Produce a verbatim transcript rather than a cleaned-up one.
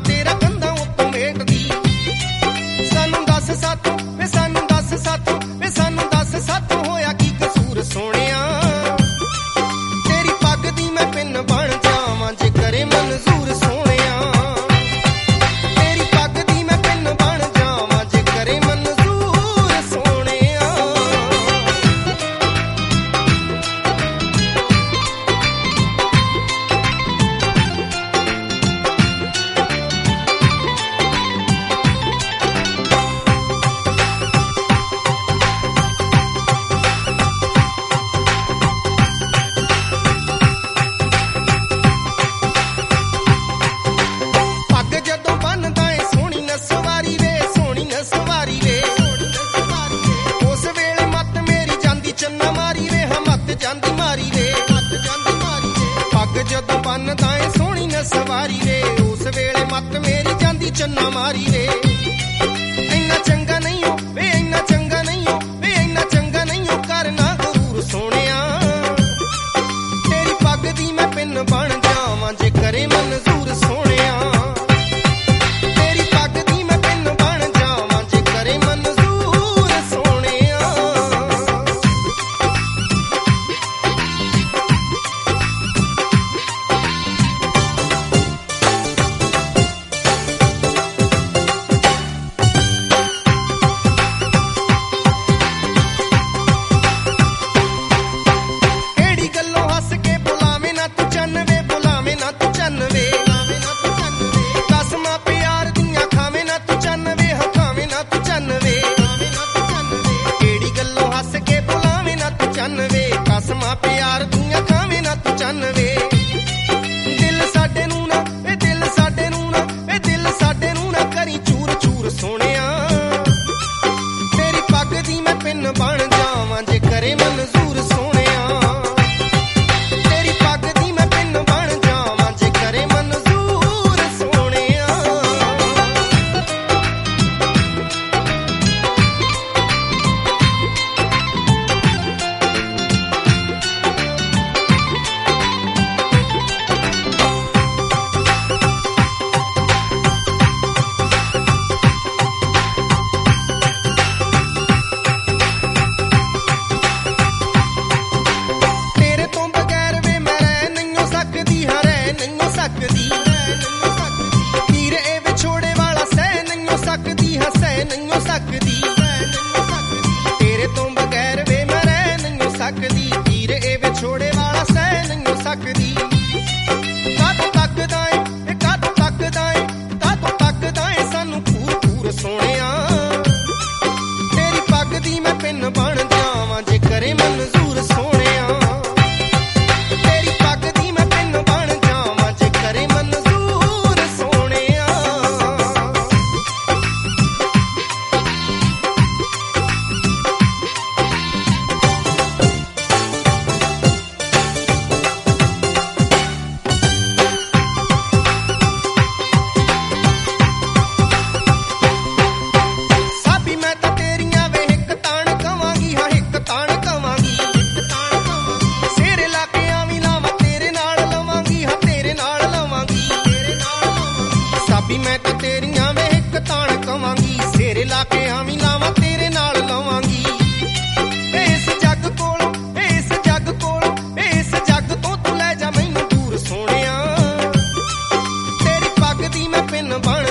ਤੇਰਾ ਕੰਧਾਂ ਉੱਤੋਂ ਵੇਖਦੀ। ਸਾਨੂੰ ਦੱਸ ਸਾਥੋਂ ਵੇ ਸਾਨੂੰ ਦੱਸ ਸਾਥੋਂ ਵੇ ਸਾਨੂੰ ਦੱਸ ਸਾਥੋਂ ਹੋਇਆ ਕੀ ਕਸੂਰ ਸੋਹਣਿਆ। ਤੇਰੀ ਪੱਗ ਦੀ ਮੈਂ ਪਿੰਨ ਬਣ ਜਾਵਾਂ ਜੇ ਕਰੇ ਮਨਜ਼ੂਰ ਸੋਹਣਿਆ। ਤੇਰੀ ਪੱਗ ਦੀ ਮੈਂ ਪਿੰਨ ਬਣ ਜਾਵਾਂ ਜੇ ਕਰੇ ਮਨਜ਼ੂਰ ਸੋਹਣਿਆ। ਪੱਗ ਜਦੋਂ ਬੰਨਦਾ ਏ ਸੋਹਣੀ ਨਸਵਾਰੀ ਵੇ ਸੋਹਣੀ ਨਸਵਾਰੀ ਵੇ ਉਸ ਵੇਲੇ ਮੱਤ ਮੇਰੀ ਜਾਂਦੀ ਚੰਨਾ ਮਾਰੀ ਵੇ ਹਾਂ ਮੱਤ ਜਾਂਦੀ ਮਾਰੀ ਵੇ ਮੱਤ ਜਾਂਦੀ ਮਾਰੀ ਵੇ। ਪੱਗ ਜਦੋਂ ਬੰਨਦਾ ਏ ਸੋਹਣੀ ਨਸਵਾਰੀ ਵੇ ਉਸ ਵੇਲੇ ਮੱਤ ਮੇਰੀ ਜਾਂਦੀ ਚੰਨਾ ਮਾਰੀ ਵੇ। ਇੰਨਾ ਚੰਗਾ ਨਹੀਂ ਓ ਵੇ ਇੰਨਾ ਚੰਗਾ ਨਹੀਂ ਓ ਵੇ ਇੰਨਾ ਚੰਗਾ ਨਹੀਂ ਓ ਕਰਨਾ ਗਰੂਰ ਸੋਹਣਿਆ। ਤੇਰੀ ਪੱਗ ਦੀ ਮੈਂ ਪਿੰਨ ਬਣ ਜਾਵਾਂ ਜੇ ਕਰੇ ਮਨਜ਼ੂਰ ਸੋਹਣਿਆ। ਤੇਰੀ ਪੱਗ ਦੀ ਮੈਂ ਪਿੰਨ ਬਣ ਜਾਵਾਂ ਜੇ ਕਰੇ ਮਨਜ਼ੂਰ ਸੋਹਣਿਆ। ਕਿਹੜੀ ਗੱਲੋਂ ਹੱਸ ਕੇ ਬੁਲਾਵੇਂ ਨਾ ਤੂੰ ਚੰਨ ਵੇ ਬੁਲਾਵੇਂ ਨਾ ਤੂੰ ਚੰਨ ਵੇ ਕਸਮਾਂ ਪਿਆਰ ਦੀਆਂ ਖਾਵੇਂ ਨਾ ਤੂੰ ਚੰਨ ਵੇ ਹਾਂ ਖਾਵੇਂ ਨਾ ਤੂੰ ਚੰਨ ਵੇ। ਕਿਹੜੀ ਗੱਲੋਂ ਹੱਸ ਕੇ ਬੁਲਾਵੇਂ ਨਾ ਤੂੰ ਚੰਨ ਵੇ ਕਸਮਾਂ ਪਿਆਰ ਦੀਆਂ ਖਾਵੇਂ ਨਾ ਤੂੰ ਚੰਨ ਵੇ। ਦਿਲ ਸਾਡੇ ਨੂੰ ਨਾ ਵੇ ਦਿਲ ਸਾਡੇ ਨੂੰ ਨਾ ਵੇ ਦਿਲ ਸਾਡੇ ਨੂੰ ਨਾ ਕਰੀ ਚੂਰ ਚੂਰ ਸੋਹਣਿਆ। ਤੇਰੀ ਪੱਗ ਦੀ ਮੈਂ ਪਿੰਨ ਬਣ ਜਾਵਾਂ ਜੇ ਕਰੇ ਮਨਜ਼ੂਰ ਸੋਹਣਿਆ। ਤੇਰੀ ਪੱਗ ਦੀ ਮੈਂ ਪਿੰਨ ਬਣ ਜਾਵਾਂ ਜੇ ਕਰੇ ਮਨਜ਼ੂਰ ਸੋਹਣਿਆ। ਤੇਰੇ ਤੋਂ ਬਗੈਰ ਵੇ ਮੈਂ ਰਹਿ ਨਹੀਂ ਸਕਦੀ ਹਾਂ ਰਹਿ ਨਹੀਂ ਸਕਦੀ। ਵੀਰ ਇਹ ਵਿਛੋੜੇ ਵਾਲਾ ਸਹਿ ਨਹੀਂ ਸਕਦੀ ਹਾਂ ਸਹਿ ਨਹੀਂ ਸਕਦੀ। ਤੇਰੇ ਤੋਂ ਬਗੈਰ ਵੇ ਮੈਂ ਰਹਿ ਨਹੀਂ ਸਕਦੀ ਵੀਰ ਇਹ ਵਿਛੋੜੇ ਵਾਲਾ ਸਹਿ ਨਹੀਂ ਸਕਦੀ। ਕਾਹਤੋਂ ਤੱਕਦਾ ਏ ਇਹ ਕਾਹਤੋਂ ਤੱਕਦਾ ਏ ਕਾਹਤੋਂ ਤੱਕਦਾ ਏ ਸਾਨੂੰ ਖੂਰ ਖੂਰ ਸੋਹਣਿਆ। ਤੇਰੀ ਪੱਗ ਦੀ ਮੈਂ ਪਿੰਨ ਬਣ ਜਾਵਾਂ ਜੇ ਕਰੇ ਮਨਜ਼ੂਰ ਸੋਹਣਿਆ। ਤੇਰੀ ਪੱਗ ਦੀ ਮੈਂ ਪਿੰਨ ਬਣ ਜਾਵਾਂ ਜੇ ਕਰੇ ਮਨਜ਼ੂਰ ਸੋਹਣਿਆ। ਸਾਬੀ ਮੈਂ ਤਾਂ ਤੇਰੀਆਂ ਵੇ ਇੱਕ ਤਾਣ ਕਵਾਂਗੀ ਹਾਂ ਇੱਕ ਤਾਣ ਕਵਾਂਗੀ। ਸਿਰ ਲਾ ਕੇ ਆਵੀਂ ਲਾਵਾਂ ਤੇਰੇ ਨਾਲ ਲਵਾਂਗੀ ਹਾਂ ਤੇਰੇ ਨਾਲ ਲਵਾਂਗੀ। ਸਾਬੀ ਮੈਂ ਤਾਂ ਤੇਰੀਆਂ ਵੇ ਇੱਕ ਤਾਣ ਕਵਾਂਗੀ ਸਿਰ ਲਾ ਕੇ ਆਵੀਂ ਲਾਵਾਂ ਤੇਰੇ ਨਾਲ ਲਵਾਂਗੀ। ਇਸ ਜੱਗ ਕੋਲੋਂ ਇਸ ਜੱਗ ਕੋਲੋਂ ਇਸ ਜੱਗ ਤੋਂ ਤੂੰ ਲੈ ਜਾ ਮੈਨੂੰ ਦੂਰ ਸੋਹਣਿਆ। ਤੇਰੀ ਪੱਗ ਦੀ ਮੈਂ ਪਿੰਨ ਬਣ